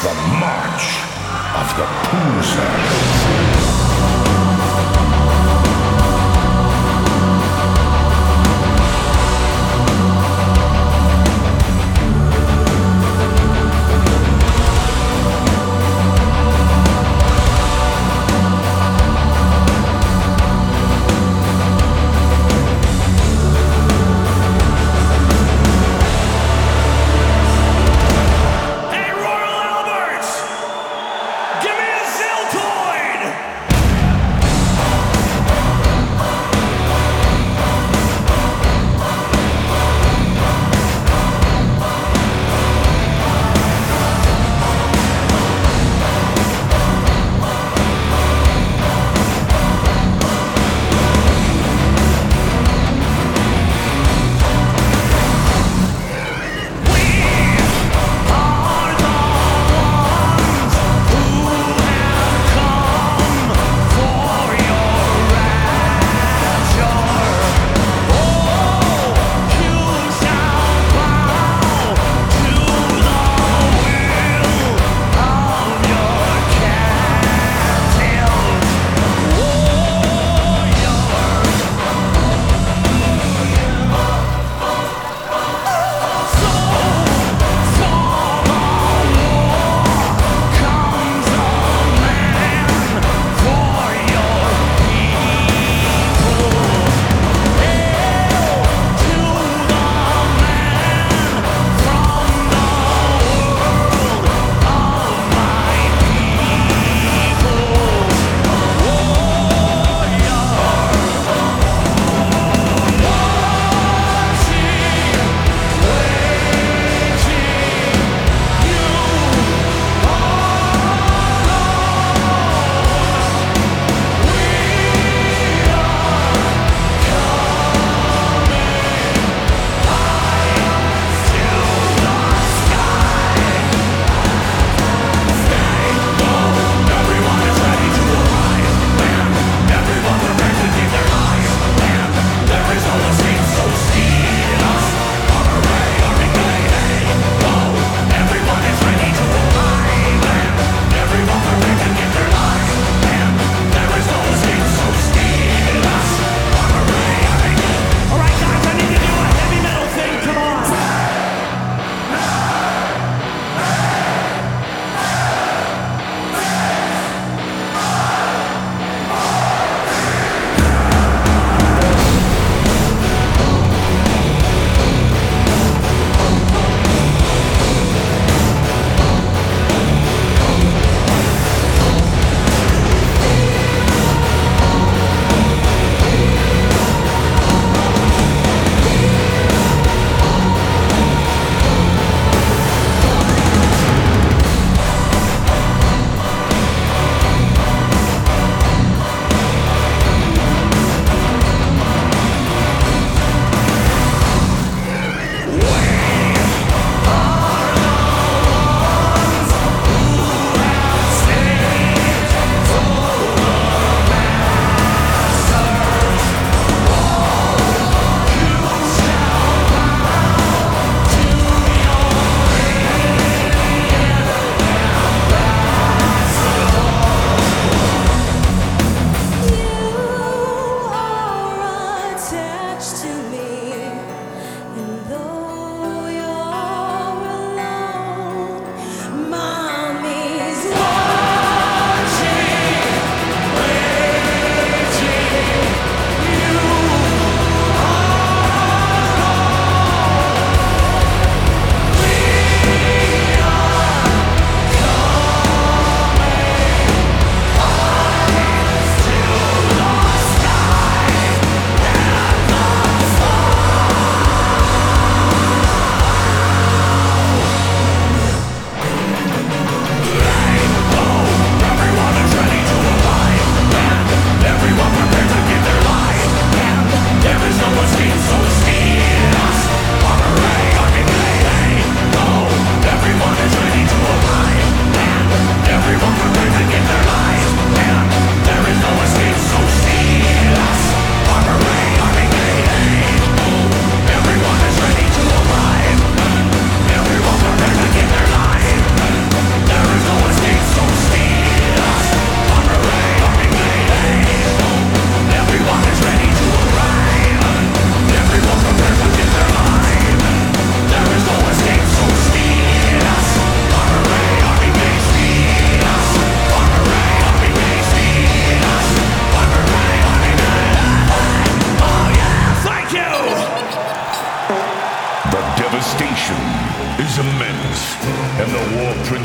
The March of the Poozer.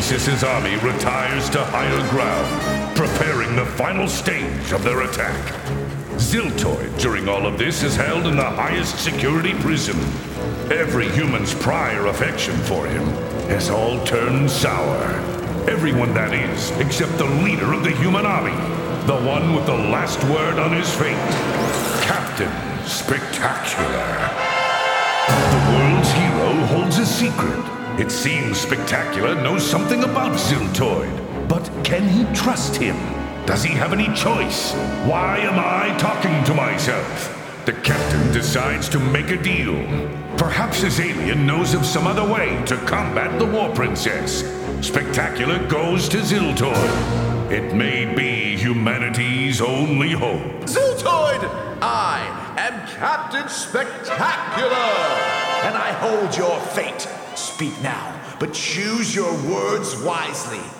Nemesis' army retires to higher ground, preparing the final stage of their attack. Ziltoid, during all of this, is held in the highest security prison. Every human's prior affection for him has all turned sour. Everyone, that is, except the leader of the human army, the one with the last word on his fate, Captain Spectacular. The world's hero holds a secret. It seems Spectacular knows something about Ziltoid, but can he trust him? Does he have any choice? Why am I talking to myself? The captain decides to make a deal. Perhaps his alien knows of some other way to combat the War Princess. Spectacular goes to Ziltoid. It may be humanity's only hope. Ziltoid! I am Captain Spectacular, and I hold your fate. Speak now, but choose your words wisely.